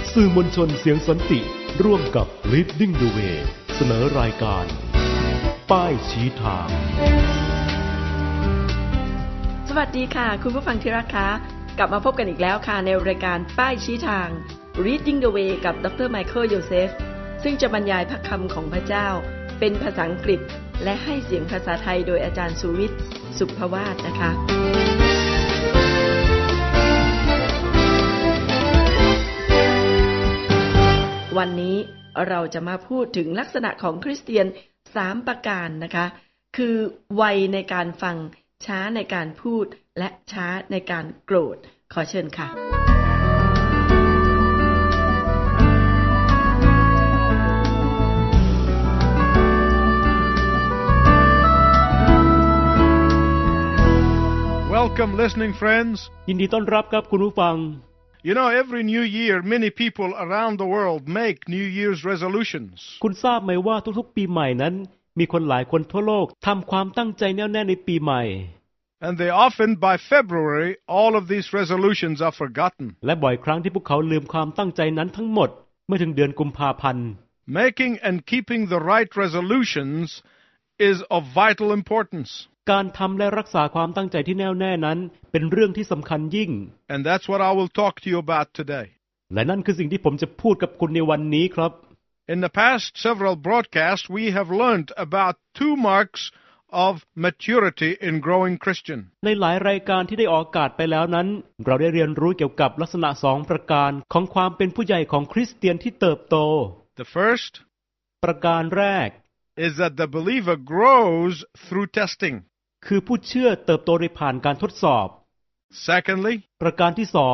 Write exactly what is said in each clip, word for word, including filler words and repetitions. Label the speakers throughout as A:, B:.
A: สื่อมวลชนเสียงสันติร่วมกับ Leading the Way เสนอรายการป้ายชี้ทาง
B: สวัสดีค่ะคุณผู้ฟังที่รักคะกลับมาพบกันอีกแล้วค่ะในรายการป้ายชี้ทาง Leading the Way กับดร. ไมเคิล โยเซฟซึ่งจะบรรยายพระคำของพระเจ้าเป็นภาษาอังกฤษและให้เสียงภาษาไทยโดยอาจารย์สุวิทย์สุภวาสนะคะวันนี้เราจะมาพูดถึงลักษณะของคริสเตียนสามประการนะคะคือไวในการฟังช้าในการพูดและช้าในการโกรธขอเชิญค่ะ
C: Welcome, listening friends.
A: ยินดีต้อนรับครับคุณผู้ฟัง
C: You know, every new year, many people around the world make New Year's resolutions.
A: คุณทราบไหมว่าทุกๆปีใหม่นั้นมีคนหลายคนทั่วโลกทำความตั้งใจแน่วแน่ในปีใหม่
C: And they often, by February, all of these resolutions are forgotten.
A: และบ่อยครั้งที่พวกเขาลืมความตั้งใจนั้นทั้งหมดเมื่อถึงเดือนกุมภาพันธ์
C: Making and keeping the right resolutions is of vital importance.
A: การทำและรักษาความตั้งใจที่แน่วแน่นั้นเป็นเรื่องที่สำคัญยิ่ง
C: And that's what I will talk to you about today.
A: และนั่นคือสิ่งที่ผมจะพูดกับคุณในวันนี้ครับ
C: In the past several broadcasts, we have learned about two marks of maturity in growing Christian.
A: ในหลายรายการที่ได้ออกอากาศไปแล้วนั้นเราได้เรียนรู้เกี่ยวกับลักษณะสองประการของความเป็นผู้ใหญ่ของคริสเตียนที่เติบโต
C: The first
A: ประการแรก
C: is that the believer grows through testing.
A: คือผู้เชื่อเติบโตโดยผ่านการทดสอบ
C: Secondly,
A: ประการที่สอง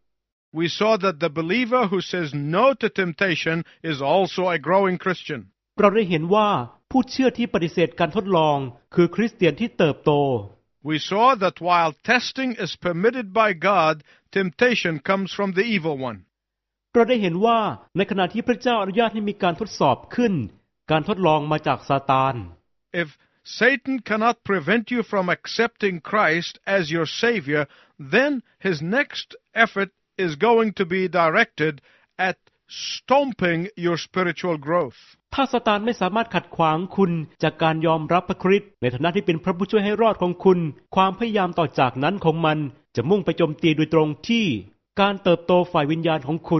C: we saw that the believer who says no to temptation is also a growing Christian.
A: เราได้เห็นว่าผู้เชื่อที่ปฏิเสธการทดลองคือคริสเตียนที่เติบโต
C: We saw that while testing is permitted by God, temptation comes from the evil one.
A: เราได้เห็นว่าในขณะที่พระเจ้าอนุญาตให้มีการทดสอบขึ้นการทดลองมาจากซาตาน
C: If Satan cannot prevent you from accepting Christ as your Savior, then his next effort is going to be directed at stomping your spiritual growth.
A: ถ้าซาตานไม่สามารถขัดขวางคุณจากการยอมรับพระคริสต์ในฐานะที่เป็นพระผู้ช่วยให้รอดของคุณความพยายามต่อจากนั้นของมันจะมุ่งไปโจมตีโดยตรงที่การเติบโตฝ่ายวิญญาณของคุณ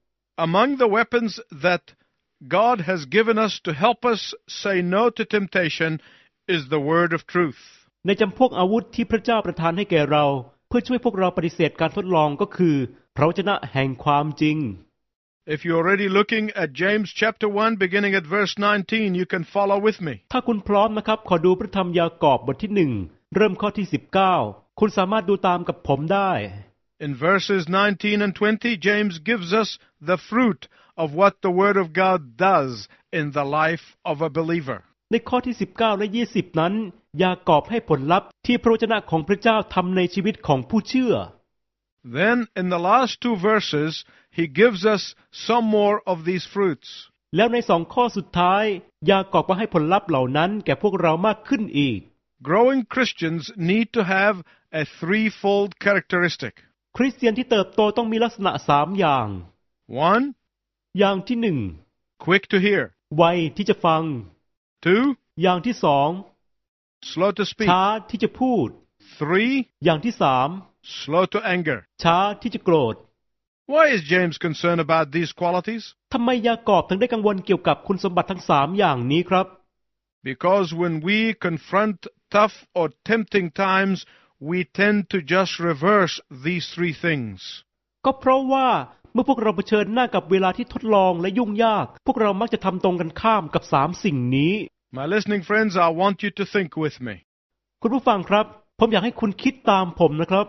C: Among the weapons that God has given us to help us say no to temptation is the word of truth.
A: ในจำพวกอาวุธที่พระเจ้าประทานให้แก่เราเพื่อช่วยพวกเราปฏิเสธการทดลองก็คือพระวจนะแห่งความจริง
C: If you're already looking at James chapter one beginning at verse nineteen, you can follow with me.
A: ถ้าคุณพร้อมนะครับขอดูพระธรรมยากอบบทที่หนึ่งเริ่มข้อที่สิบเก้าคุณสามารถดูตามกับผมได้
C: In verses nineteen and twenty, James gives us the fruit of what the word of God does in the life of a believer.
A: ในข้อที่สิบเก้าและยี่สิบนั้นยากอบให้ผลลัพธ์ที่พระวจนะของพระเจ้าทำในชีวิตของผู้เชื่อ
C: Then in the last two verses, he gives us some more of these fruits.
A: แล้วในสองข้อสุดท้ายยากอบก็ให้ผลลัพธ์เหล่านั้นแก่พวกเรามากขึ้นอีก
C: Growing Christians need to have a threefold characteristic.
A: คริสเตียนที่เติบโตต้องมีลักษณะสามอย่าง
C: One,
A: อย่างที่หนึ่ง
C: quick to hear.
A: ไวที่จะฟัง
C: Two,
A: อย่างที่สอง
C: slow to speak.
A: ช้าที่จะพูด
C: Three,
A: อย่างที่สาม
C: slow to anger.
A: ช้าที่จะโกรธ
C: Why is James concerned about these qualities?
A: ทำไมยากอบถึงได้กังวลเกี่ยวกับคุณสมบัติทั้งสามอย่างนี้ครับ
C: Because when we confront tough or tempting times, we tend to just reverse these three things.
A: ก็เพราะว่าเมื่อพวกเราเผชิญหน้ากับเวลาที่ทดลองและยุ่งยากพวกเรามักจะทำตรงกันข้ามกับสามสิ่งนี้
C: My listening friends, I want you to think with me.
A: คุณผู้ฟังครับผมอยากให้คุณคิดตามผมนะครับ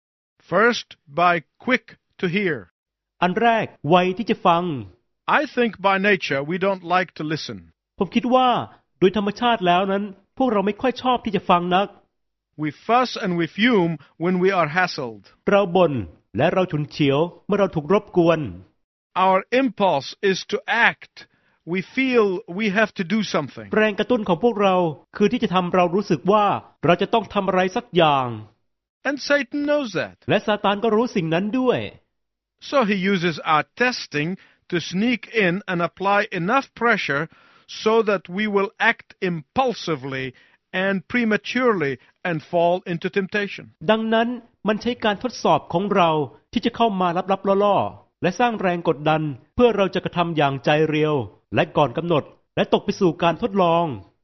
C: First, by quick to hear.
A: อันแรกไวที่จะฟัง
C: I think by nature we don't like to listen.
A: ผมคิดว่าโดยธรรมชาติแล้วนั้นพวกเราไม่ค่อยชอบที่จะฟังนัก
C: We fuss and we fume when we are hassled.
A: เราบ่นและเราฉุนเฉียวเมื่อเราถูกรบกวน
C: Our impulse is to act. We feel we have to do something.
A: แรงกระตุ้นของพวกเราคือที่จะทำเรารู้สึกว่าเราจะต้องทำอะไรสักอย่าง
C: And Satan knows that.
A: และซาตานก็รู้สิ่งนั้นด้วย
C: So he uses our testing to sneak in and apply enough pressure so that we will act impulsively and prematurely and fall into temptation.
A: ดังนั้นมันใช้การทดสอบของเราที่จะเข้ามาลับๆล่อๆและสร้างแรงกดดันเพื่อเราจะกระทำอย่างใจเร็วและก่อนกำหนดและตกไปสู่การทดลอง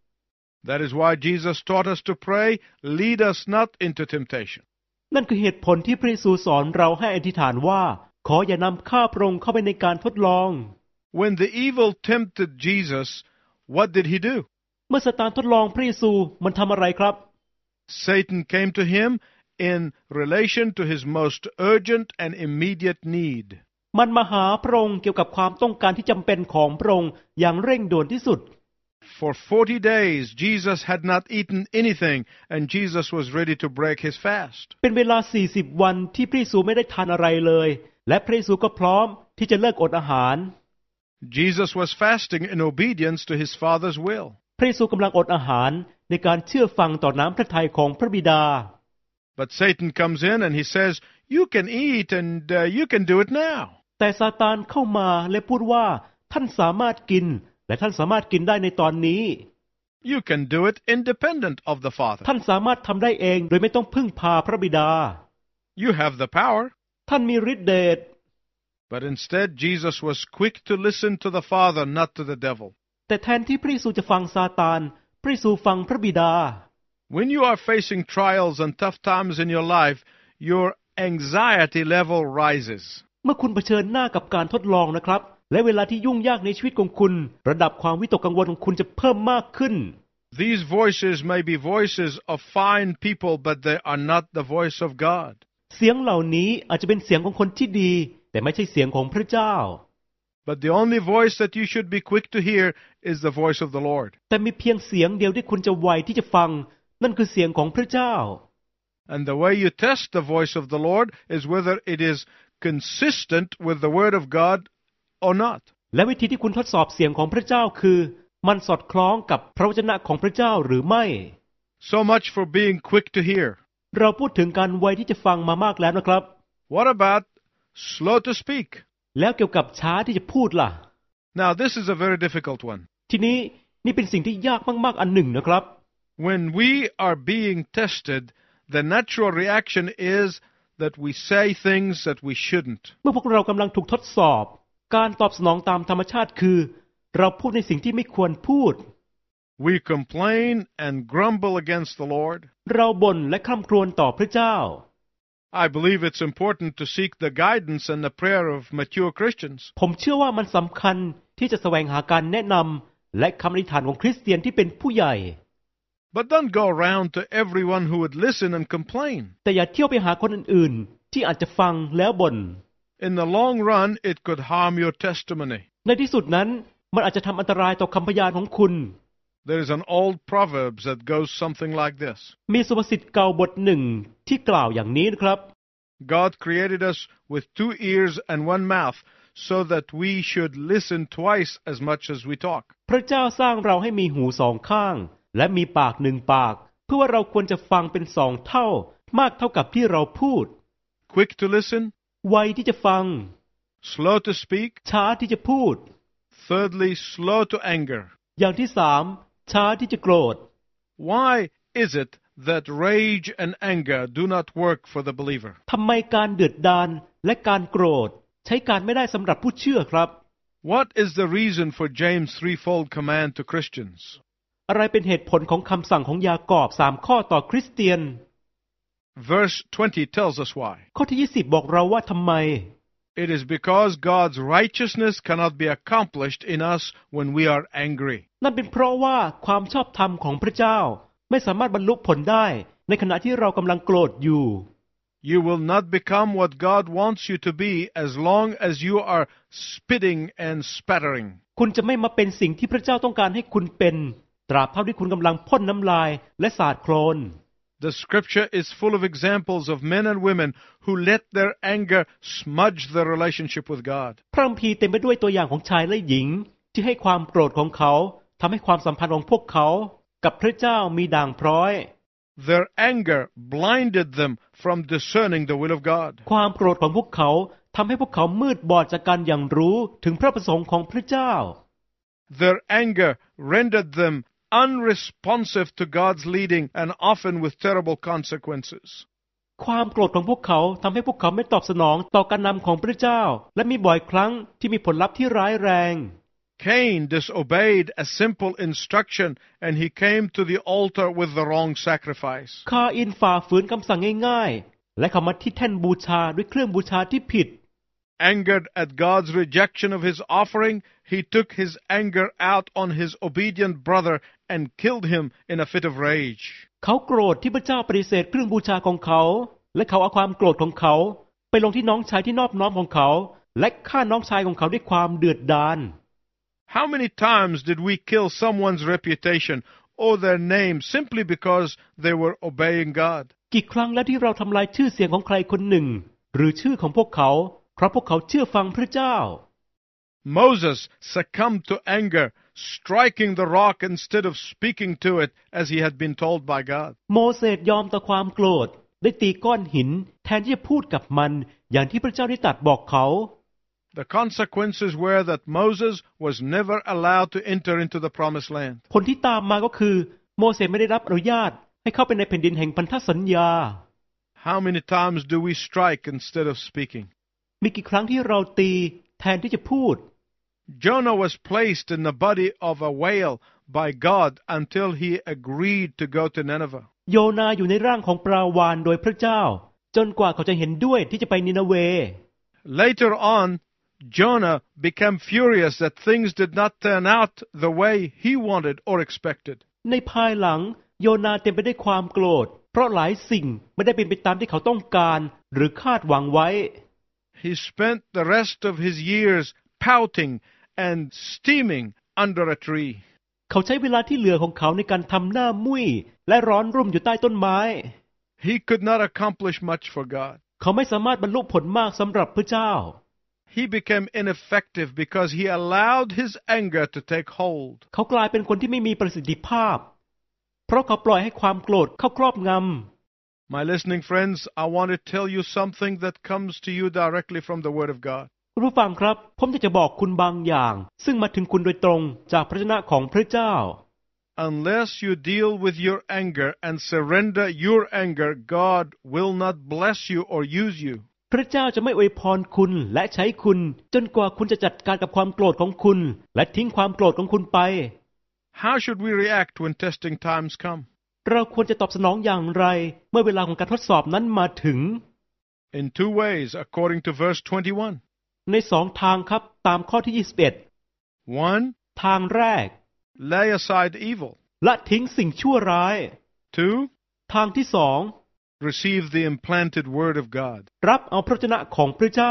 C: That is why Jesus taught us to pray, lead us not into temptation.
A: นั่นคือเหตุผลที่พระเยซูสอนเราให้อธิษฐานว่าขออย่านำข้าพระองค์เข้าไปในการทดลอง
C: When the evil tempted Jesus, what did he do?
A: เมื่อซาตานทดลองพระเยซูมันทำอะไรครับ
C: Satan came to him in relation to his most urgent and immediate need.
A: มันมาหาพระองค์เกี่ยวกับความต้องการที่จำเป็นของพระองค์อย่างเร่งด่วนที่สุด
C: For forty days, Jesus had not eaten anything, and Jesus was ready to break his fast.
A: เป็นเวลาสี่สิบวันที่พระเยซูไม่ได้ทานอะไรเลยและพระเยซูก็พร้อมที่จะเลิกอดอาหาร
C: Jesus was fasting in obedience to his Father's will.
A: พระเยซูกำลังอดอาหารในการเชื่อฟังต่อน้ำพระทัยของพระบิดา
C: But Satan comes in and he says, "You can eat and uh, you can do it now."
A: แต่ซาตานเข้ามาและพูดว่าท่านสามารถกินและท่านสามารถกินได้ในตอนนี้
C: You can do it independent of the Father.
A: ท่านสามารถทำได้เองโดยไม่ต้องพึ่งพาพระบิดา
C: You have the power.
A: ท่านมีฤทธิ์เดช
C: But instead, Jesus was quick to listen to the Father, not to the devil.
A: แต่แทนที่พระเยซูจะฟังซาตานพระเยซูฟังพระบิดา
C: When you are facing trials and tough times in your life, your anxiety level rises.
A: เมื่อคุณเผชิญหน้ากับการทดลองนะครับและเวลาที่ยุ่งยากในชีวิตของคุณระดับความวิตกกังวลของคุณจะเพิ่มมากขึ้น
C: These voices may be voices of fine people, but they are not the voice of God.
A: เสียงเหล่านี้อาจจะเป็นเสียงของคนที่ดีแต่ไม่ใช่เสียงของพระเจ้า
C: But the only voice that you should be quick to hear is the voice of the Lord.
A: แต่มีเพียงเสียงเดียวที่คุณจะไวที่จะฟังนั่นคือเสียงของพระเจ้า
C: And the way you test the voice of the Lord is whether it is consistent with the Word of God or not.
A: และวิธีที่คุณทดสอบเสียงของพระเจ้าคือมันสอดคล้องกับพระวจนะของพระเจ้าหรือไม่
C: So much for being quick to hear.
A: เราพูดถึงการไวที่จะฟังมามากแล้วนะครับ
C: What about slow to speak?
A: แล้วเกี่ยวกับช้าที่จะพูดล่ะ
C: Now this is a very difficult one.
A: ทีนี้นี่เป็นสิ่งที่ยากมากๆอันหนึ่งนะครับ
C: When we are being tested, the natural reaction is that we say things that we shouldn't.
A: เมื่อพวกเรากำลังถูกทดสอบการตอบสนองตามธรรมชาติคือเราพูดในสิ่งที่ไม่ควรพูด
C: We complain and grumble against the Lord.
A: เราบ่นและคร่ำครวญต่อพระเจ้า
C: I believe it's important to seek the guidance and the prayer of mature Christians.
A: ผมเชื่อว่ามันสำคัญที่จะแสวงหาการแนะนำและคำอธิษฐานของคริสเตียนที่เป็นผู้ใหญ่
C: But don't go around to everyone who would listen and complain.
A: แต่อย่าเที่ยวไปหาคนอื่นๆที่อาจจะฟังแล้วบ่น
C: In the long run, it could harm your testimony.
A: ในที่สุดนั้นมันอาจจะทำอันตรายต่อคำพยานของคุณ
C: There is an old proverb that goes something like this.
A: มีสุภาษิตเก่าบทหนึ่งที่กล่าวอย่างนี้นะครับ
C: God created us with two ears and one mouth so that we should listen twice as much as we talk.
A: พระเจ้าสร้างเราให้มีหูสองข้างและมีปากหนึ่งปากเพื่อว่าเราควรจะฟังเป็นสองเท่ามากเท่ากับที่เราพูด
C: Quick to listen,
A: ไวที่จะฟัง
C: slow to speak,
A: ช้าที่จะพูด
C: thirdly, slow to anger.
A: อย่างที่สามช้าที่จะโกรธ
C: Why is it that rage and anger do not work for the believer?
A: ทำไมการเดือดดาลและการโกรธใช้การไม่ได้สำหรับผู้เชื่อครับ
C: What is the reason for James' threefold command to Christians?
A: อะไรเป็นเหตุผลของคำสั่งของยากอบสามข้อต่อคริสเตียน
C: Verse twenty tells us why.
A: ข้อที่ยี่สิบบอกเราว่าทำไม
C: It is because God's righteousness cannot be accomplished in us when we are angry.
A: นั่นเป็นเพราะว่าความชอบธรรมของพระเจ้าไม่สามารถบรรลุผลได้ในขณะที่เรากำลังโกรธอยู่
C: You will not become what God wants you to be as long as you are spitting and spattering.
A: คุณจะไม่มาเป็นสิ่งที่พระเจ้าต้องการให้คุณเป็นตราบเท่าที่คุณกำลังพ่นน้ำลายและสาดโคลน
C: The scripture is full of examples of men and women who let their anger smudge their relationship with God.
A: พระคัมภีร์เต็มไปด้วยตัวอย่างของชายและหญิงที่ให้ความโกรธของเขาทำให้ความสัมพันธ์ของพวกเขากับพระเจ้ามีด่างพร้อย
C: Their anger blinded them from discerning the will of God.
A: ความโกรธของพวกเขาทำให้พวกเขามืดบอดจากการอย่างรู้ถึงพระประสงค์ของพระเจ้า
C: Their anger rendered them unresponsive to God's leading and often with terrible consequences.
A: ความโกรธของพวกเขาทำให้พวกเขาไม่ตอบสนองต่อการนำของพระเจ้าและมีบ่อยครั้งที่มีผลลัพธ์ที่ร้ายแรง
C: Cain disobeyed a simple instruction and he came to the altar with the wrong sacrifice.
A: คาอินฝ่าฝืนคำสั่งง่ายๆและเข้ามาที่แท่นบูชาด้วยเครื่องบูชาที่ผิด
C: Angered at God's rejection of his offering, he took his anger out on his obedient brother and killed him in a fit of rage.
A: เขาโกรธที่พระเจ้าปฏิเสธเครื่องบูชาของเขาและเขาเอาความโกรธของเขาไปลงที่น้องชายที่นอบน้อมของเขาและฆ่าน้องชายของเขาด้วยความเดือดดาล
C: How many times did we kill someone's reputation or their name simply because they were obeying God?
A: กี่ครั้งแล้วที่เราทำลายชื่อเสียงของใครคนหนึ่งหรือชื่อของพวกเขาเพราะพวกเขาเชื่อฟังพระเจ้า
C: Moses succumbed to anger, striking the rock instead of speaking to it as he had been told by God.
A: โมเสสยอมต่อความโกรธได้ตีก้อนหินแทนที่จะพูดกับมันอย่างที่พระเจ้าได้ตรัสบอกเขา
C: The consequences were that Moses was never allowed to enter into the promised land.
A: ผลที่ตามมาก็คือโมเสสไม่ได้รับอนุญาตให้เข้าไปในแผ่นดินแห่งพันธสัญญา
C: How many times do we strike instead of speaking?
A: มีกี่ครั้งที่เราตีแทนที่จะพูด
C: Jonah was placed in the body of a whale by God until he agreed to go to Nineveh.
A: โยนาอยู่ในร่างของปลาวาฬโดยพระเจ้าจนกว่าเขาจะเห็นด้วยที่จะไปนินาเว
C: Later on, Jonah became furious that things did not turn out the way he wanted or expected.
A: ในภายหลังโยนาเต็มไปด้วยความโกรธเพราะหลายสิ่งไม่ได้เป็นไปตามที่เขาต้องการหรือคาดหวังไว้
C: He spent the rest of his years pouting and steaming under a tree.
A: เขาใช้เวลาที่เหลือของเขาในการทำหน้ามุ้ยและร้อนรุ่มอยู่ใต้ต้นไม้
C: He could not accomplish much for God.
A: เขาไม่สามารถบรรลุผลมากสำหรับพระเจ้า
C: He became ineffective because he allowed his anger to take hold.
A: เขากลายเป็นคนที่ไม่มีประสิทธิภาพเพราะเขาปล่อยให้ความโกรธเข้าครอบงำ
C: My listening friends, I want to tell you something that comes to you directly from the Word of God.
A: คุณผู้ฟังครับผมอยากจะบอกคุณบางอย่างซึ่งมาถึงคุณโดยตรงจากพระชนะของพระเจ้า
C: Unless you deal with your anger and surrender your anger, God will not bless you or use you.
A: พระเจ้าจะไม่อวยพรคุณและใช้คุณจนกว่าคุณจะจัดการกับความโกรธของคุณและทิ้งความโกรธของคุณไป
C: How should we react when testing times come?
A: เราควรจะตอบสนองอย่างไรเมื่อเวลาของการทดสอบนั้นมาถึง
C: In two ways, according to verse twenty-one.
A: ในสองทางครับตามข้อที่ยี่สิบเอ็ด
C: One,
A: ทางแรก
C: lay aside evil.
A: ละทิ้งสิ่งชั่วร้าย
C: Two,
A: ทางที่สอง
C: receive the implanted word of God.
A: รับเอาพระวจนะของพระเจ้า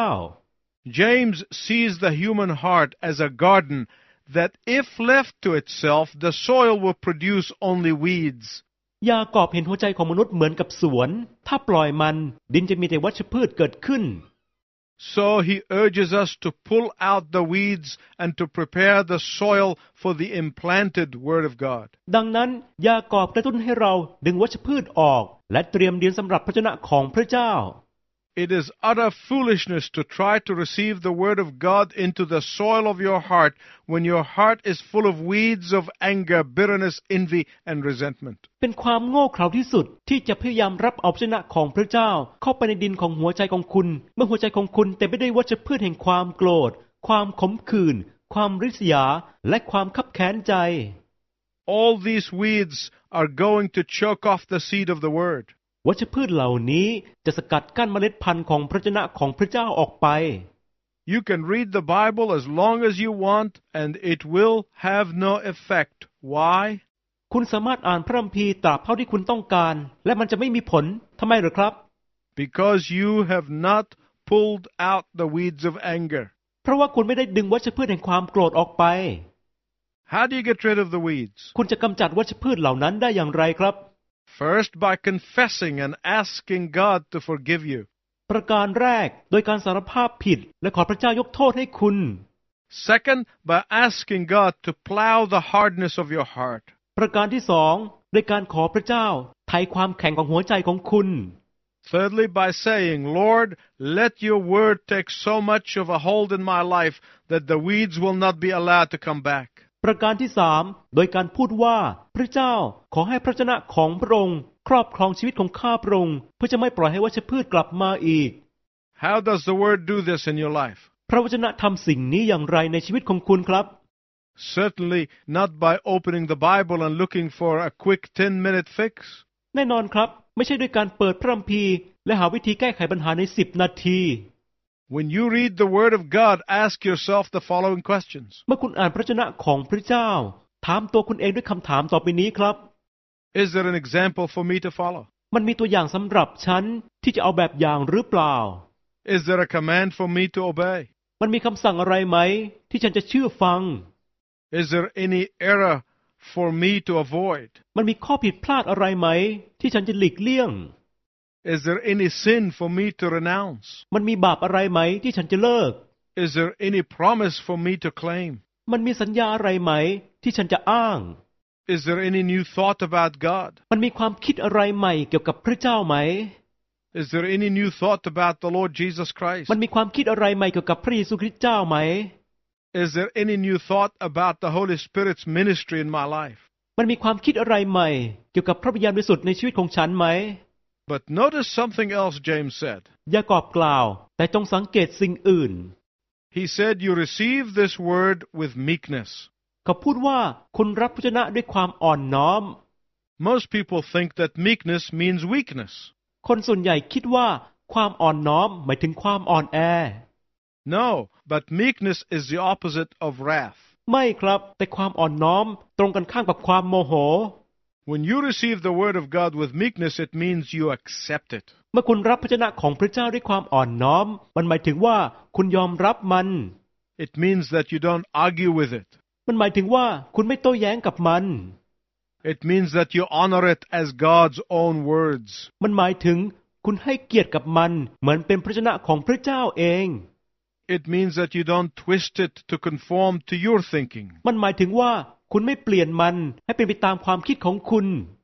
C: James sees the human heart as a garden that if left to itself, the soil will produce only weeds.
A: ยากอบเห็นหัวใจของมนุษย์เหมือนกับสวนถ้าปล่อยมันดินจะมีแต่วัชพืชเกิดขึ้น
C: So he urges us to pull out the weeds and to prepare the soil for the implanted word of God.
A: ดังนั้นยากอบกระตุ้นให้เราดึงวัชพืชออกและเตรียมดินสำหรับพระวจนะของพระเจ้า
C: It is utter foolishness to try to receive the word of God into the soil of your heart when your heart is full of weeds of anger, bitterness, envy, and resentment.
A: เป็นความโง่เขลาที่สุดที่จะพยายามรับเอาพระวจนะของพระเจ้าเข้าไปในดินของหัวใจของคุณเมื่อหัวใจของคุณเต็มไปด้วยวัชพืชแห่งความโกรธความขมขื่นความริษยาและความคับแค้นใจ
C: All these weeds are going to choke off the seed of the word.
A: วัชพืชเหล่านี้จะสกัดกั้นเมล็ดพันธุ์ของพระวจนะของพระเจ้าออกไป
C: You can read the Bible as long as you want and it will have no effect. Why?
A: คุณสามารถอ่านพระคัมภีร์ตราบเท่าที่คุณต้องการและมันจะไม่มีผลทำไมหรือครับ
C: Because you have not pulled out the weeds of anger.
A: เพราะว่าคุณไม่ได้ดึงวัชพืชแห่งความโกรธออกไป
C: How do you get rid of the weeds?
A: คุณจะกำจัดวัชพืชเหล่านั้นได้อย่างไรครับ
C: First, by confessing and asking God to forgive you.
A: ประการแรกโดยการสารภาพผิดและขอพระเจ้ายกโทษให้คุณ
C: Second, by asking God to plow the hardness of your heart.
A: ประการที่สองโดยการขอพระเจ้าไถ่ความแข็งของหัวใจของคุณ
C: Thirdly, by saying, Lord, let your word take so much of a hold in my life that the weeds will not be allowed to come back.
A: ประการที่สามโดยการพูดว่าพระเจ้าขอให้พระวจนะของพระองค์ครอบครองชีวิตของข้าพระองค์เพื่อจะไม่ปล่อยให้วัชพืชกลับมาอีก
C: How does the word do this in your life?
A: พระวจนะทำสิ่งนี้อย่างไรในชีวิตของคุณครับ
C: Certainly not by opening the Bible and looking for a quick ten-minute fix.
A: แน่นอนครับไม่ใช่ด้วยการเปิดพระคัมภีร์และหาวิธีแก้ไขปัญหาในสิบนาที
C: When you read the word of God, ask yourself the following questions.
A: เมื่อคุณอ่านพระวจนะของพระเจ้าถามตัวคุณเองด้วยคำถามต่อไปนี้ครับ
C: Is there an example for me to follow?
A: มันมีตัวอย่างสำหรับฉันที่จะเอาแบบอย่างหรือเปล่า
C: Is there a command for me to obey?
A: มันมีคำสั่งอะไรไหมที่ฉันจะเชื่อฟัง
C: Is there any error for me to avoid?
A: มันมีข้อผิดพลาดอะไรไหมที่ฉันจะหลีกเลี่ยง
C: Is there any sin for me to renounce?
A: มันมีบาปอะไรไหมที่ฉันจะเลิก
C: Is there any promise for me to claim?
A: มันมีสัญญาอะไรไหมที่ฉันจะอ้าง
C: Is there any new thought about God?
A: มันมีความคิดอะไรใหม่เกี่ยวกับพระเจ้าไหม
C: Is there any new thought about the Lord Jesus Christ?
A: มันมีความคิดอะไรใหม่เกี่ยวกับพระเยซูคริสต์เจ้าไหม
C: Is there any new thought about the Holy Spirit's ministry in my life?
A: มันมีความคิดอะไรใหม่เกี่ยวกับพระวิญญาณบริสุทธิ์ในชีวิตของฉันไหม
C: But notice something else James said.
A: ยากอบกล่าวแต่จงสังเกตสิ่งอื่น
C: He said, you receive this word with meekness.
A: เขาพูดว่าคุณรับพระวจนะด้วยความอ่อนน้อม
C: Most people think that meekness means weakness.
A: คนส่วนใหญ่คิดว่าความอ่อนน้อมหมายถึงความอ่อนแอ
C: No, but meekness is the opposite of wrath.
A: ไม่ครับแต่ความอ่อนน้อมตรงกันข้ามกับความโมโห
C: When you receive the word of God with meekness, it means you accept it.
A: เมื่อคุณรับพระวจนะของพระเจ้าด้วยความอ่อนน้อมมันหมายถึงว่าคุณยอมรับมัน
C: It means that you don't argue with it.
A: มันหมายถึงว่าคุณไม่โต้แย้งกับมัน
C: It means that you honor it as God's own words.
A: มันหมายถึงคุณให้เกียรติกับมันเหมือนเป็นพระวจนะของพระเจ้าเอง
C: It means that you don't twist it to conform to your thinking.
A: มันหมายถึงว่าคุณไม่เปลี่ยนมันให้เป็นไปตามความคิดของคุณ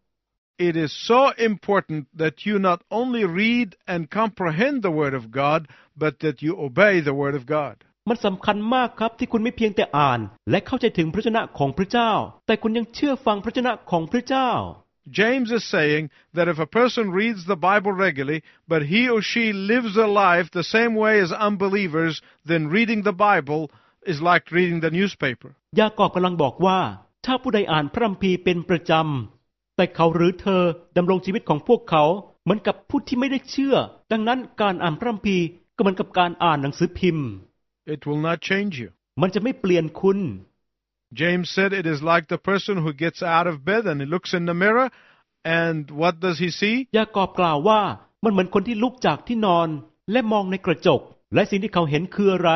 C: It is so important that you not only read and comprehend the word of God, but that you obey the word of God.
A: มันสำคัญมากครับที่คุณไม่เพียงแต่อ่านและเข้าใจถึงพระวจนะของพระเจ้าแต่คุณยังเชื่อฟังพระวจนะของพระเจ้า
C: James is saying that if a person reads the Bible regularly, but he or she lives their life the same way as unbelievers, then reading the Bible is like reading the newspaper.
A: ยากอบกำลังบอกว่าถ้าผู้ใดอ่านพระคัมภีร์เป็นประจำแต่เขาหรือเธอดำรงชีวิตของพวกเขาเหมือนกับผู้ที่ไม่ได้เชื่อดังนั้นการอ่านพระคัมภีร์ก็เหมือนกับการอ่านหนังสือพิมพ์
C: It will not change you.
A: มันจะไม่เปลี่ยนคุณ
C: James said it is like the person who gets out of bed and he looks in the mirror, and what does he see?
A: ยากอบกล่าวว่ามันเหมือนคนที่ลุกจากที่นอนและมองในกระจกและสิ่งที่เขาเห็นคืออะไร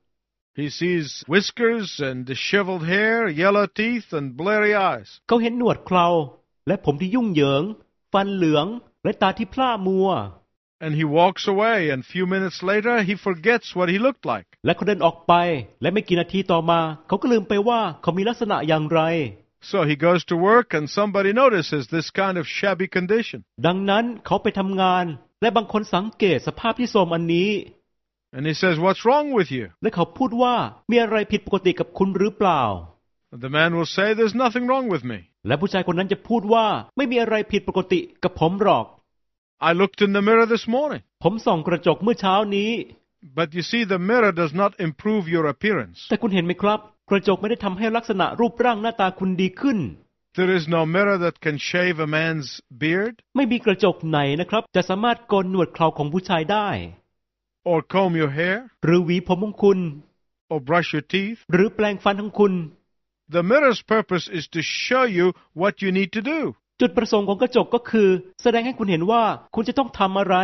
C: He sees whiskers and disheveled hair, yellow teeth, and bleary eyes.
A: เขาเห็นหนวดเคราและผมที่ยุ่งเหยิงฟันเหลืองและตาที่พร่ามัว
C: And he walks away, and few minutes later he forgets what he looked like.
A: และเขาเดินออกไปและไม่กี่นาทีต่อมาเขาก็ลืมไปว่าเขามีลักษณะอย่างไร
C: So he goes to work, and somebody notices this kind of shabby condition.
A: ดังนั้นเขาไปทำงานและบางคนสังเกตสภาพที่โทรมอันนี้
C: And he says, "What's wrong with you?"
A: และเขาพูดว่ามีอะไรผิดปกติกับคุณหรือเปล่า
C: And the man will say, "There's nothing wrong with me.
A: และผู้ชายคนนั้นจะพูดว่าไม่มีอะไรผิดปกติกับผมหรอก
C: I looked in the mirror this morning."
A: ผมส่องกระจกเมื่อเช้านี้
C: But you see, the mirror does not improve your appearance.
A: แต่คุณเห็นไหมครับกระจกไม่ได้ทำให้ลักษณะรูปร่างหน้าตาคุณดีขึ้น
C: There is no mirror that can shave a man's beard
A: ไม่มีกระจกไหนนะครับจะสามารถโกนหนวดเคราของผู้ชายได้
C: or comb your hair
A: หรือหวีผมของคุณ
C: or brush your teeth.
A: หรือแปรงฟันของคุณ
C: The mirror's purpose is to show you what you need to do.
A: จุดประสงค์ของกระจกก็คือแสดงให้คุณเห็นว่าคุณจะต้องทำอะไร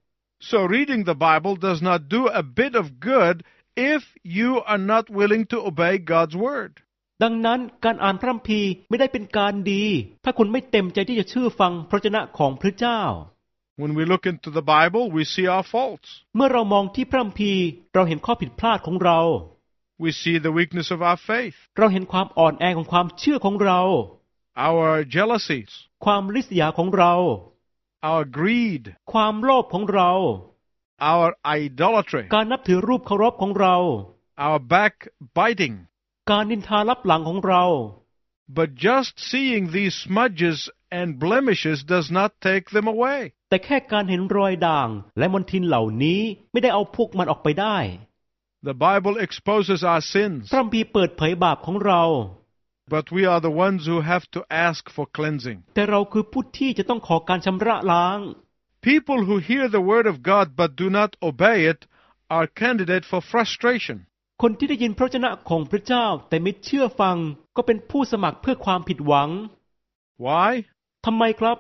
C: So reading the Bible does not do a bit of good if you are not willing to obey God's word.
A: ดังนั้นการอ่านพระคัมภีร์ไม่ได้เป็นการดีถ้าคุณไม่เต็มใจที่จะเชื่อฟังพระวจนะของพระเจ้า
C: When we look into the Bible, we see our faults.
A: เมื่อเรามองที่พระคัมภีร์เราเห็นข้อผิดพลาดของเรา
C: We see the weakness of our faith,
A: เราเห็นความอ่อนแอของความเชื่อของเรา
C: our jealousies,
A: ความริษยาของเรา
C: our greed,
A: ความโลภของเรา
C: our idolatry,
A: การนับถือรูปเคารพของเรา
C: our backbiting.
A: การนินทาลับหลังของเรา
C: But just seeing these smudges and blemishes does not take them away.
A: แต่แค่การเห็นรอยด่างและมลทินเหล่านี้ไม่ได้เอาพวกมันออกไปได้
C: The Bible exposes our sins,
A: พระคัมภีร์เปิดเผยบาปของเรา
C: but we are the ones who have to ask for cleansing.
A: แต่เราคือผู้ที่จะต้องขอการชำระล้าง
C: People who hear the word of God but do not obey it are candidate for frustration.
A: คนที่ได้ยินพระวจนะของพระเจ้าแต่ไม่เชื่อฟังก็เป็นผู้สมัครเพื่อความผิดหวัง
C: Why?
A: ทำไมครับ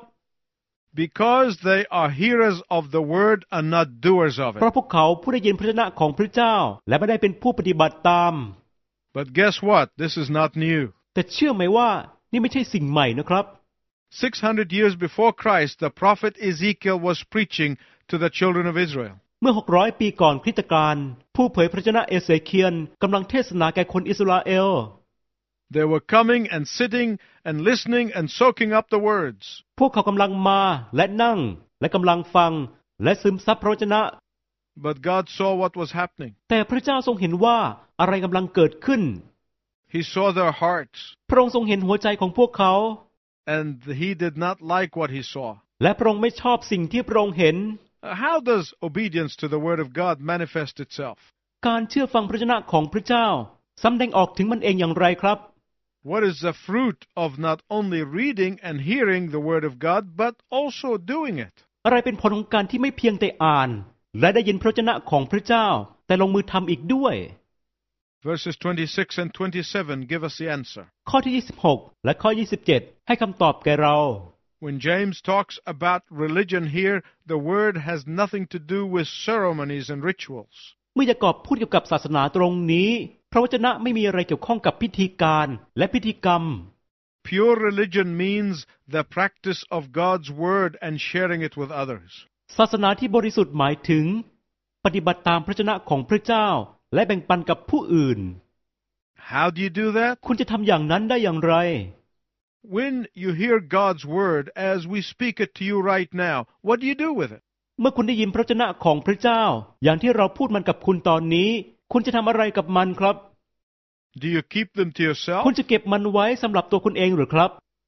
C: Because they are hearers of the word and not doers of
A: เพราะ
C: it.
A: พวกเขาผู้ได้ยินพระวจนะของพระเจ้าและไม่ได้เป็นผู้ปฏิบัติตาม
C: But guess what? This is not new.
A: แต่เชื่อไหมว่านี่ไม่ใช่สิ่งใหม่นะครับ
C: six hundred years before Christ, the prophet Ezekiel was preaching to the children of Israel.
A: เมื่อหกร้อยปีก่อนคริสตกาลผู้เผยพระวจนะเอเสเคียลกำลังเทศนาแก่คนอิสราเอล
C: They were coming and sitting and listening and soaking up the words.
A: พวกเขากำลังมาและนั่งและกำลังฟังและซึมซับพระวจนะ
C: But God saw what was happening.
A: แต่พระเจ้าทรงเห็นว่าอะไรกำลังเกิดขึ้น
C: He saw their hearts,
A: พระองค์ทรงเห็นหัวใจของพวกเขา
C: and he did not like what he saw.
A: และพระองค์ไม่ชอบสิ่งที่พระองค์เห็น
C: How does obedience to the word of God manifest itself?
A: การเชื่อฟังพระวจนะของพระเจ้าสำแดงออกถึงมันเองอย่างไรครับ
C: What is the fruit of not only reading and hearing the word of God, but also doing it?
A: อะไรเป็นผลของการที่ไม่เพียงแต่อ่านและได้ยินพระวจนะของพระเจ้าแต่ลงมือทำอีกด้วย
C: Verses twenty-six and twenty-seven give us the answer.
A: ข้อที่ยี่สิบหกและข้อยี่สิบเจ็ดให้คำตอบแก่เรา
C: When James talks about religion here, the word has nothing to do with ceremonies and rituals.
A: เมื่อยากอบพูดเกี่ยวกับศาสนาตรงนี้พระวจนะไม่มีอะไรเกี่ยวข้องกับพิธีการและพิธีกรรม
C: Pure religion means the practice of God's word and sharing it with others.
A: ศาสนาที่บริสุทธิ์หมายถึงปฏิบัติตามพระวจนะของพระเจ้าและแบ่งปันกับผู้อื่น
C: How do you do that?
A: คุณจะทำอย่างนั้นได้อย่างไร
C: When you hear God's word as we speak it to you right now, what do you do with it?
A: เมื่อคุณได้ยินพระวจนะของพระเจ้าอย่างที่เราพูดมันกับคุณตอนนี้คุณจะทำอะไรกับมันครับ
C: Do you keep them to yourself?
A: คุณจะเก็บมันไว้สำหรับตัวคุณเองหรือครับ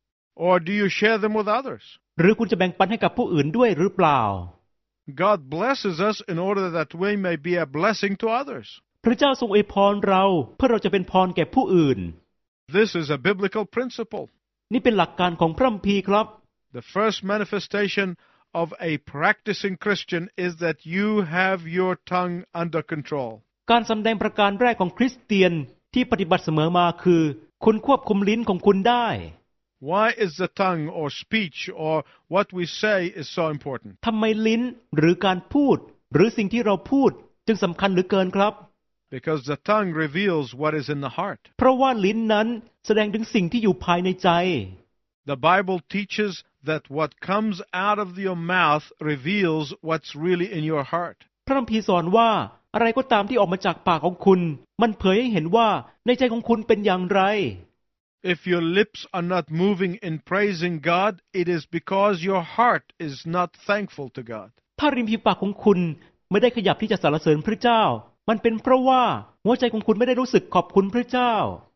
C: Or do you share them with others?
A: หรือคุณจะแบ่งปันให้กับผู้อื่นด้วยหรือเปล่า
C: God blesses us in order that we may be a blessing to others.
A: พระเจ้าทรงอวยพรเราเพื่อเราจะเป็นพรแก่ผู้อื่น
C: This is a biblical principle.
A: นี่เป็นหลักการของพระคัมภีร์ครับ
C: The first manifestation of a practicing Christian is that you have your tongue under control.
A: การสำแดงประการแรกของคริสเตียนที่ปฏิบัติเสมอมาคือคุณควบคุมลิ้นของคุณได้
C: Why is the tongue or speech or what we say is so important?
A: ทำไมลิ้นหรือการพูดหรือสิ่งที่เราพูดจึงสำคัญเหลือเกินครับ
C: Because the tongue reveals what is in the heart.
A: เพราะว่าลิ้นนั้นแสดงถึงสิ่งที่อยู่ภายในใจ
C: The Bible teaches that what comes out of your mouth reveals what's really in your heart.
A: พระคัมภีร์สอนว่าอะไรก็ตามที่ออกมาจากปากของคุณมันเผยให้เห็นว่าในใจของคุณเป็นอย่างไร
C: If your lips are not moving in praising God, it is because your heart is not thankful to God.
A: ถ้าริมฝีปากของคุณไม่ได้ขยับที่จะสรรเสริญพระเจ้ามันเป็นเพราะว่าหัวใจของคุณไม่ได้รู้สึกขอบคุณพระเจ้า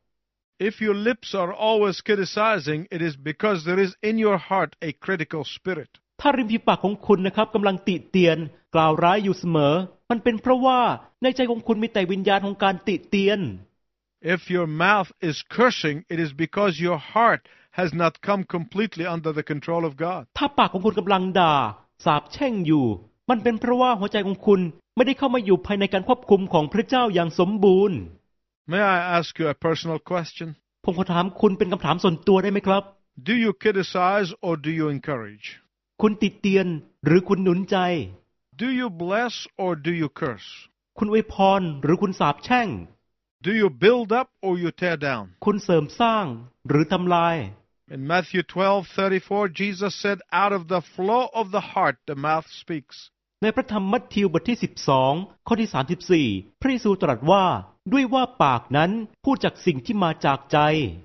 C: If your lips are always criticizing, it is because there is in your heart a critical spirit.
A: ถ้าริมฝีปากของคุณนะครับกำลังติเตียนกล่าวร้ายอยู่เสมอมันเป็นเพราะว่าในใจของคุณมีแต่วิญญาณของการติเตียน
C: If your mouth is cursing, it is because your heart has not come completely under the control of God.
A: ถ้าปากของคุณกำลังด่าสาปแช่งอยู่มันเป็นเพราะว่าหัวใจของคุณไม่ได้เข้ามาอยู่ภายในการควบคุมของพระเจ้าอย่างสมบูรณ์
C: May I ask you a personal question?
A: ผมขอถามคุณเป็นคำถามส่วนตัวได้ไหมครับ
C: Do you criticize or do you encourage?
A: คุณติเตียนหรือคุณหนุนใจ
C: Do you bless or do you curse?
A: คุณอวยพรหรือคุณสาปแช่ง
C: Do you build up or you tear down?
A: คุณเสริมสร้างหรือทำลาย
C: In Matthew twelve thirty-four, Jesus said, "Out of the flow of the heart, the mouth speaks."
A: ในพระธรรมมัทธิวบทที่สิบสองข้อที่สามสิบสี่พระเยซูตรัสว่าด้วยว่าปากนั้นพูดจากสิ่งที่มาจากใจ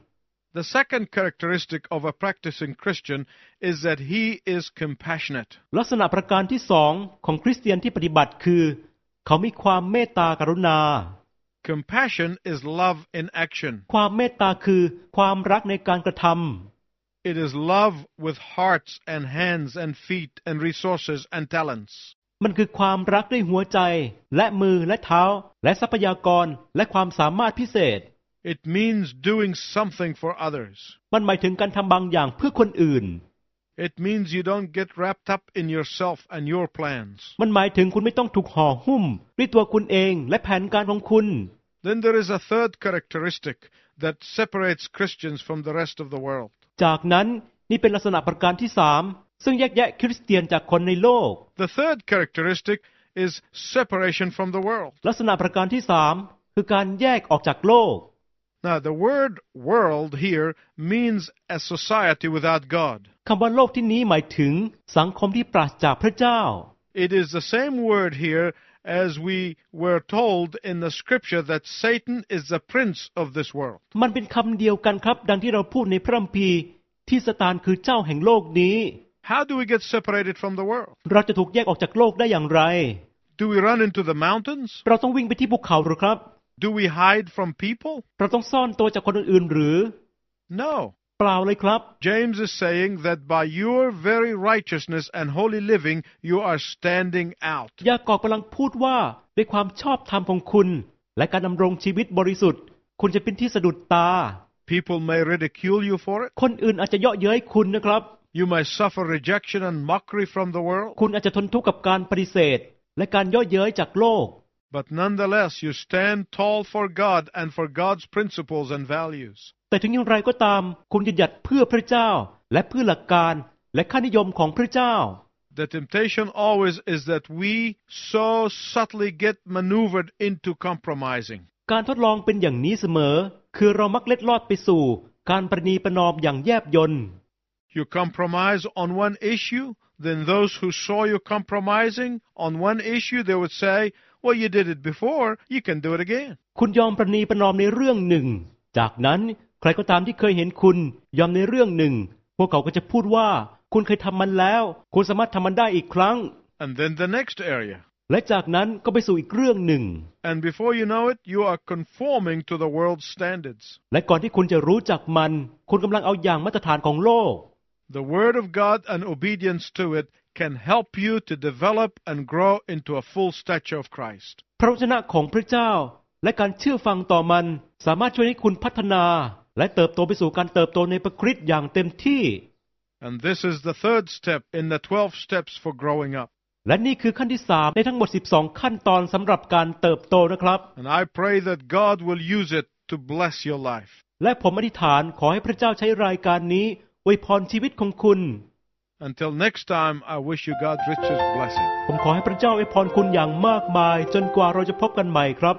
C: The second characteristic of a practicing Christian is that he is compassionate.
A: ลักษณะประการที่สองของคริสเตียนที่ปฏิบัติคือเขามีความเมตตากรุณา
C: Compassion is love in action.
A: ความเมตตาคือความรักในการกระทำ
C: It is love with hearts and hands and feet and resources and talents.
A: มันคือความรักด้วยหัวใจและมือและเท้าและทรัพยากรและความสามารถพิเศษ
C: It means doing something for others.
A: มันหมายถึงการทำบางอย่างเพื่อคนอื่น
C: It means you don't get wrapped up in yourself and your plans.
A: มันหมายถึงคุณไม่ต้องถูกห่อหุ้มด้วยตัวคุณเองและแผนการของคุณ
C: Then there is a third characteristic that separates Christians from the rest of the world.
A: จากนั้นนี่เป็นลักษณะประการที่สามซึ่งแยกแยะคริสเตียนจากคนในโลก
C: The third characteristic is separation from the world.
A: ลักษณะประการที่สามคือการแยกออกจากโลก
C: Now, the word world here means a society without God.
A: คำว่าโลกที่นี้หมายถึงสังคมที่ปราศจากพระเจ้า
C: It is the same word here as we were told in the scripture that Satan is the prince of this world.
A: มันเป็นคำเดียวกันครับดังที่เราพูดในพระคัมภีร์ที่ซาตานคือเจ้าแห่งโลกนี้
C: How do we get separated from the world?
A: เราจะถูกแยกออกจากโลกได้อย่างไร
C: Do we run into the mountains?
A: เราต้องวิ่งไปที่ภูเขาหรือครับ
C: Do we hide from people?
A: เราต้องซ่อนตัวจากคนอื่นๆหรือ
C: No.
A: เปล่าเลยครับ
C: James is saying that by your very righteousness and holy living you are standing out.
A: ยากอบกำลังพูดว่าด้วยความชอบธรรมของคุณและการดำรงชีวิตบริสุทธิ์คุณจะเป็นที่สะดุดตา
C: People may ridicule you for it.
A: คนอื่นอาจจะเยาะเย้ยคุณนะครับ
C: You may suffer rejection and mockery from the world.
A: คุณอาจจะทนทุกข์กับการปฏิเสธและการเยาะเย้ยจากโลก
C: But nonetheless, you stand tall for God and for God's principles and values.
A: แต่ถึงอย่างไรก็ตามคุณยืนหยัดเพื่อพระเจ้าและเพื่อหลักการและค่านิยมของพระเจ้า
C: The temptation always is that we so subtly get maneuvered into compromising.
A: การทดลองเป็นอย่างนี้เสมอคือเรามักเล็ดลอดไปสู่การประนีประนอมอย่างแยบยล
C: You compromise on one issue, then those who saw you compromising on one issue, they would say, well, you did it before, you can do it again.
A: คุณยอมประนีประนอมในเรื่องหนึ่งจากนั้นใครก็ตามที่เคยเห็นคุณยอมในเรื่องหนึ่งพวกเขาก็จะพูดว่าคุณเคยทำมันแล้วคุณสามารถทำมันได้อีกครั้ง
C: And then the next area.
A: และจากนั้นก็ไปสู่อีกเรื่องหนึ่ง
C: And before you know it, you are conforming to the world's standards.
A: และก่อนที่คุณจะรู้จักมันคุณกำลังเอาอย่างมาตรฐานของโลก
C: The Word of God and obedience to it can help you to develop and grow into a full stature of Christ.
A: พระวจนะของพระเจ้าและการเชื่อฟังต่อมันสามารถช่วยให้คุณพัฒนาและเติบโตไปสู่การเติบโตในพระคริสต์อย่างเต็มที่
C: And this is the third step in the twelve steps for growing up.
A: และนี่คือขั้นที่สามในทั้งหมดสิบสองขั้นตอนสำหรับการเติบโตนะครับ
C: And I pray that God will use it to bless your life.
A: และผมอธิษฐานขอให้พระเจ้าใช้รายการนี้อวยพรชีวิตของคุณ
C: Until next time, I wish you God's richest blessing.
A: ผมขอให้พระเจ้าอวยพรคุณอย่างมากมายจนกว่าเราจะพบกันใหม่ครับ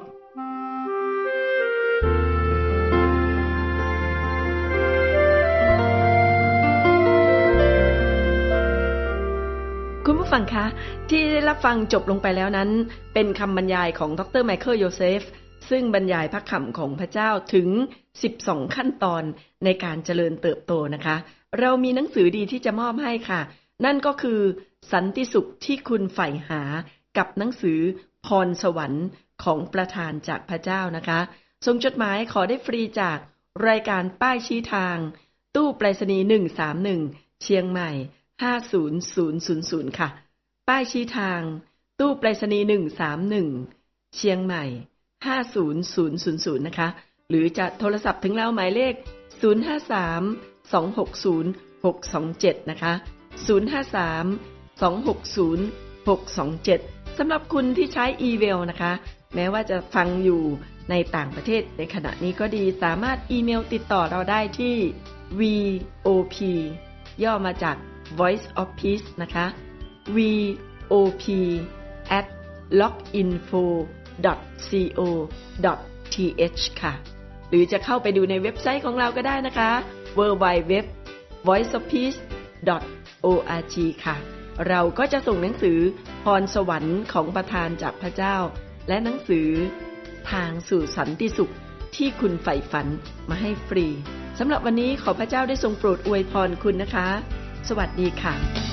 B: คุณผู้ฟังคะที่ได้รับฟังจบลงไปแล้วนั้นเป็นคำบรรยายของดรไมเคิลโยเซฟซึ่งบรรยายพระคำของพระเจ้าถึงสิบสองขั้นตอนในการเจริญเติบโตนะคะเรามีหนังสือดีที่จะมอบให้ค่ะนั่นก็คือสันติสุขที่คุณใฝ่หากับหนังสือพรสวรรค์ของประทานจากพระเจ้านะคะส่งจดหมายขอได้ฟรีจากรายการป้ายชี้ทางตู้ไปรษณีย์หนึ่งสามหนึ่งเชียงใหม่ห้าศูนย์ศูนย์ศูนย์ศูนย์ค่ะป้ายชี้ทางตู้ไปรษณีย์หนึ่งสามหนึ่งเชียงใหม่ห้าศูนย์ศูนย์ศูนย์ศูนย์นะคะหรือจะโทรศัพท์ถึงเราหมายเลขศูนย์ ห้า สาม สอง หก ศูนย์ หก สอง เจ็ดนะคะศูนย์ ห้า สาม สอง หก ศูนย์ หก สอง เจ็ดสำหรับคุณที่ใช้อีเมลนะคะแม้ว่าจะฟังอยู่ในต่างประเทศในขณะนี้ก็ดีสามารถอีเมลติดต่อเราได้ที่ วี โอ พี ย่อมาจาก Voice of Peace นะคะ วี โอ พี แอท ล็อกอินโฟ ดอท ซี โอ ดอท ที เอช ค่ะหรือจะเข้าไปดูในเว็บไซต์ของเราก็ได้นะคะ ดับเบิลยู ดับเบิลยู ดับเบิลยู ดอท วอยซ์ ออฟ พีซ ดอท โอ อาร์ จี ค่ะเราก็จะส่งหนังสือพรสวรรค์ของประทานจากพระเจ้าและหนังสือทางสู่สันติสุขที่คุณใฝ่ฝันมาให้ฟรีสำหรับวันนี้ขอพระเจ้าได้ทรงโปรดอวยพรคุณนะคะสวัสดีค่ะ